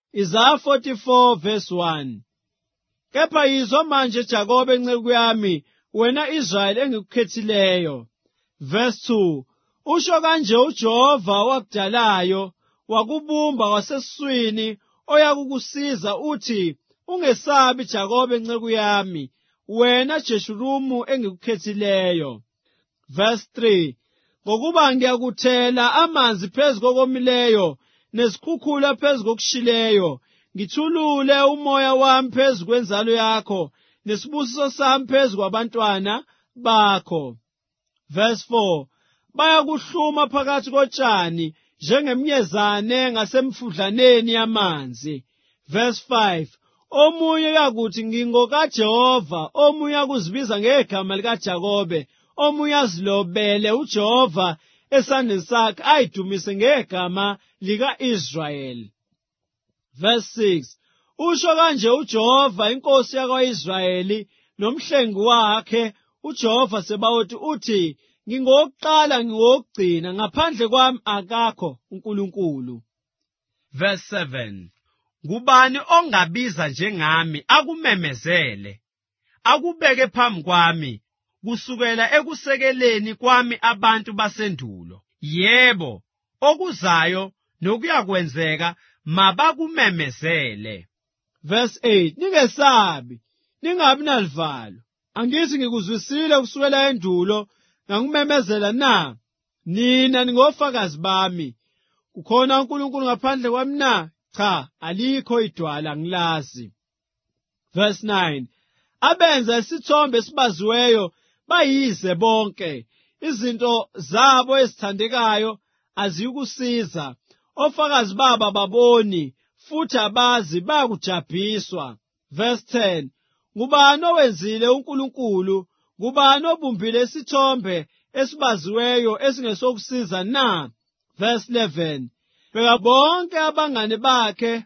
Isaiah 44 verse 1. Kepha yizwa manje Jakobe enceku yami, wena Israyeli engikukhethileyo. Verse 2. Usho kanje uJehova wakudalayo, wakubumba wasesiswini, oyakukusiza uthi, ungesabi Jakobe enceku yami, wena Jeshuruni engikukhethileyo. Verse 3. Ngokuba ngiyakuthela amanzi phezu kokomileyo, nezikhukhula phezu kokushileyo, ngithulule umoya wami phezu kwenzalo yakho, nesibusiso sami phezu kwabantwana bakho. Verse 4. Bayakuhluma phakathi kotshani, njengemnyezane ngasemfudlaneni yamanzi. Verse 5. Omunye uyakuthi ngingokaJehova, omunye akuzibiza ngegama likaJakobe, omunye azilobele uJehova esandleni sakhe, ayidumise ngegama lika-Israyeli. Verse 6. Usho kanje uJehova, inkosi yakwa-Israyeli, nomhlengi wakhe, uJehova Sebawothi uthi, ngingowokuqala ngingowokugcina, ngaphandle kwami akakho uNkulunkulu. Verse 7. Ngubani ongabiza njengami akumemezele, akubeke phambi kwami, kusukela ekusekeleni kwami abantu basendulo? Yebo, okuzayo nokuyakwenzeka mabakumemezele. Verse 8. Ningesabi, ningabi nalivalo. Angithi ngikuzwisile kusukela endulo, ngangumemezela na? Nina ningofakazi bami. Kukhona uNkulunkulu ngaphandle kwami na? Cha, alikho idwala, ngilazi. Verse 9. Abenza isithombe esibaziweyo bayize bonke. Izinto zabo ezithandekayo aziyikusiza. Ofakazi babo ababoni, futhi abazi, bayakujabhiswa. Verse 10. Ngubani owenzile uNkulunkulu? Ngubani obumbile isithombe esibaziweyo esingesokusiza na? Verse 11. Beka bonke abangane bakhe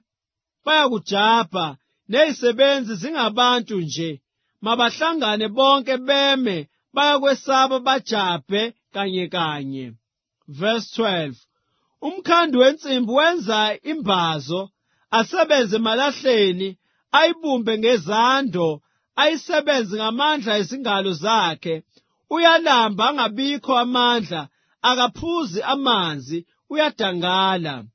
bayakujabha, nezisebenzi zingabantu nje. Mabahlangane bonke beme, bayakwesaba bajabhe kanye kanye. Verse 12. Umkhandi wensimbi wenza imbazo, asebenze emalahleni, ayibumbe ngezando, ayisebenze ngamandla ezingalo zakhe. Uyalamba angabikho amandla, akaphuzi amanzi, uyadangala.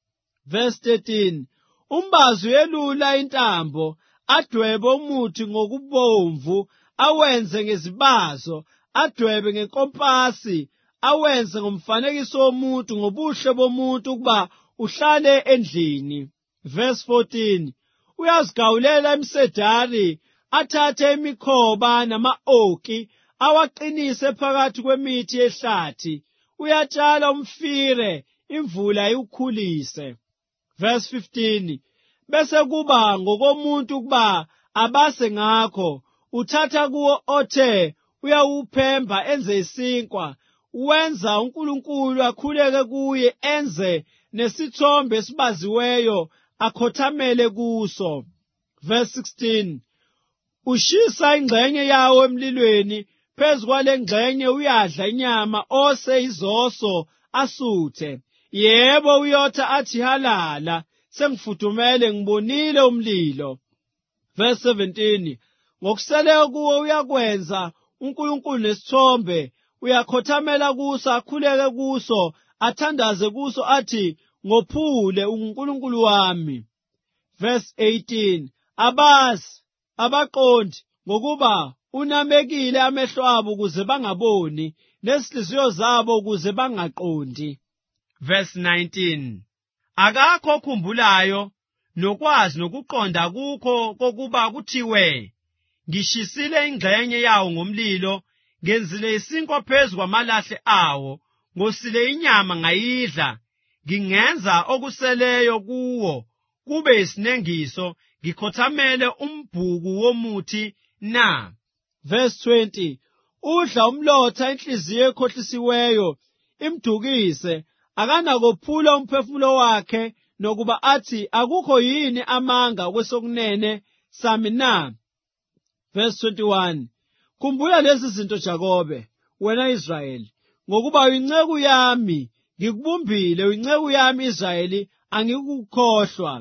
Verse 13. Umbazi uyelula intambo, adwebe umuthi ngokubomvu, awenze ngezibazo, adwebe ngenkompasi, awenze ngomfanekiso womuntu, ngobuhle bomuntu, ukuba uhlale endlini. Verse 14. Uyazigawulela imsedari, athathe imikhoba nama-oki, awaqinise phakathi kwemithi yehlathi. Uyatshala umfire, imvula iwukhulise. Verse 15. Bese kuba ngokomuntu ukuba abase ngakho, uthatha kuwo othe, uyawuphemba enze isinkwa, wenza uNkulunkulu akhuleke kuye, enze nesithombe esibaziweyo, akhothamele kuso. Verse 16. Ushisa ingxenye yawo emlilweni, phezu kwale ngxenye uyadla inyama, ose izoso asuthe. Yebo, uyotha athi halala, sengifudumele ngibonile umlilo. Verse 17. Ngokuseleyo kuwo uyakwenza uNkulunkulu nesithombe, uyakhothamela kuso, akhuleke kuso, athandaze kuso, athi ngophule uNkulunkulu wami. Verse 18. Abazi, abaqondi, ngokuba unamekile amehlo abo ukuze bangaboni, nezinhliziyo zabo ukuze bangaqondi. Verse 19. Akakho okhumbulayo, nokwazi nokuqonda kukho kokuba kuthiwe, ngishisile ingxenye yawo ngomlilo, ngenzile isinkwa phezu kwamalahle awo, ngosile inyama ngayidla, ngingenza okuseleyo kuwo kube isinengiso, ngikhothamele umbhuku womuthi na. Verse 20. Udla umlotha inhliziyo ekhohlisiweyo, imdukise, akanakophula umphefumulo wakhe, nokuba athi akukho yini amanga kwesokunene sami na. Verse 21. Khumbula lezi zinto Jakobe, wena Israyeli, ngokuba uyinceku yami, ngikubumbile, uyinceku yami Israyeli, angikukhohlwa.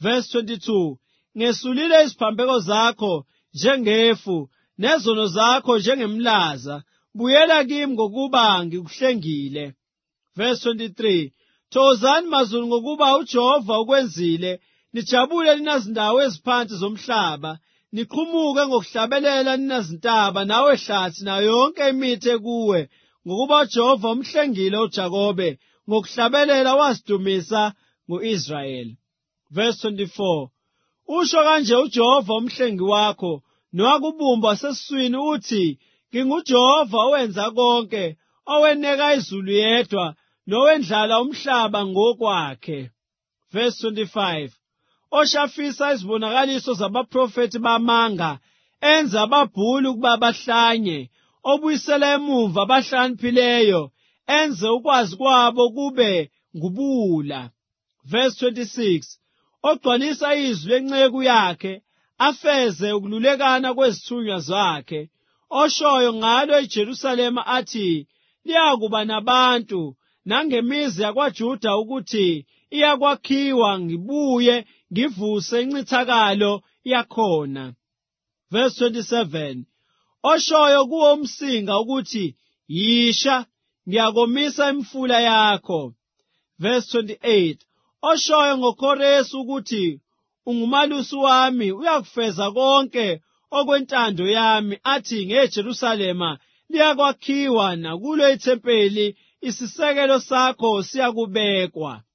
Verse 22. Ngesulile iziphambeko zakho njengefu, nezono zakho njengemlaza. Buyela kimi ngokuba ngikuhlengile. Verse 23. Thokozani mazulu ngokuba uJehova ukwenzile. Nijabule nina zindawo eziphansi zomhlaba. Niqhumuke ngokuhlabelela nina zintaba, nawe hlathi nayo yonke imithi ekuwe, ngokuba uJehova umhlengile uJakobe, ngokuhlabelela wasidumisa ngo-Israyeli. Verse 24. Usho kanje uJehova umhlengi wakho, nowakubumba wasesiswini uthi, nginguJehova owenza konke, oweneka izulu yedwa, nowendlala umhlaba ngokwakhe. Verse 25. Oshafisa izibonakaliso zabaprofethi bamanga, enza ababhuli ukuba bahlanye, obuyisela emumva abahlakaniphileyo, enze ukwazi kwabo kube ngubula. Verse 26. Ogcwalisa izwi lenceku yakhe, afeze ukululekana kwezithunywa zakhe, oshoyo ngalo iJerusalema athi, liyakuba nabantu, nangemizi yakwaJuda ukuthi iyakwakhiwa, ngibuye ngivuse incithakalo yakhona. Verse 27. Oshoyo kuwo umsinga ukuthi, yisha, ngiyakomisa imfula yakho. Verse 28. Oshoyo ngoKhoreshi ukuthi, ungumalusi wami, uyakufeza konke okwentando yami, athi ngeJerusalema liyakwakhiwa, nakulo ithempeli isisekelo sakho siyakubekwa.